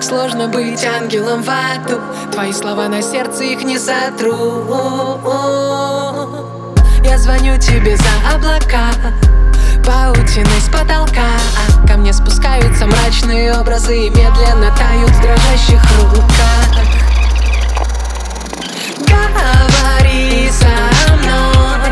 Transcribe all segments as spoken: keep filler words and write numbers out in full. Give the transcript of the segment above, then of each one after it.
сложно быть ангелом в аду. Твои слова на сердце, их не сотру. Я звоню тебе за облака, паутиной с потолка. Ко мне спускаются мрачные образы и медленно тают в дрожащих руках. Говори со мной,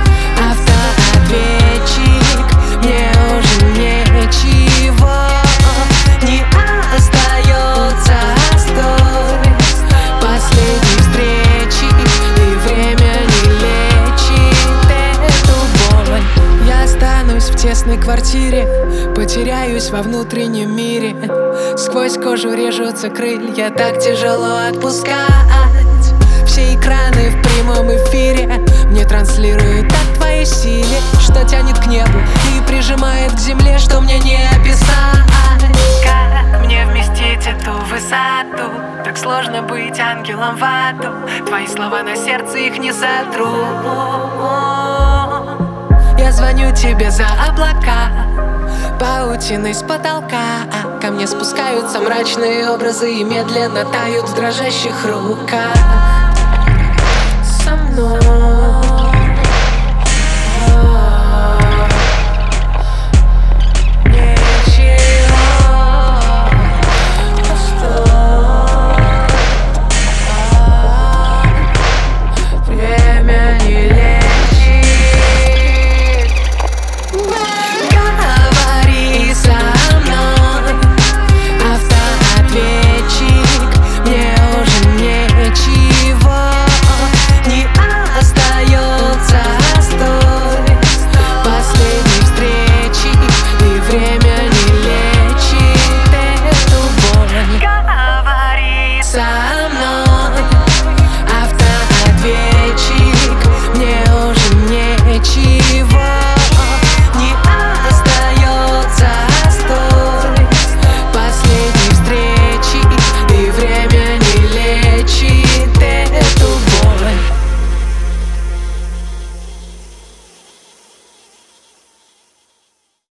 автоответчик, мне уже ничего не остается с той последней встречи, и время не лечит эту боль. Я останусь в тесной квартире, потеряюсь во внутреннем мире. Сквозь кожу режутся крылья, так тяжело отпускать. Все экраны в прямом эфире мне транслируют о твоей силе, что тянет к небу и прижимает к земле, что мне не описать. Как мне вместить эту высоту? Так сложно быть ангелом в аду. Твои слова на сердце, их не сотру. Я звоню тебе за облака, паутиной с потолка. Ко мне спускаются мрачные образы и медленно тают в дрожащих руках. Со мной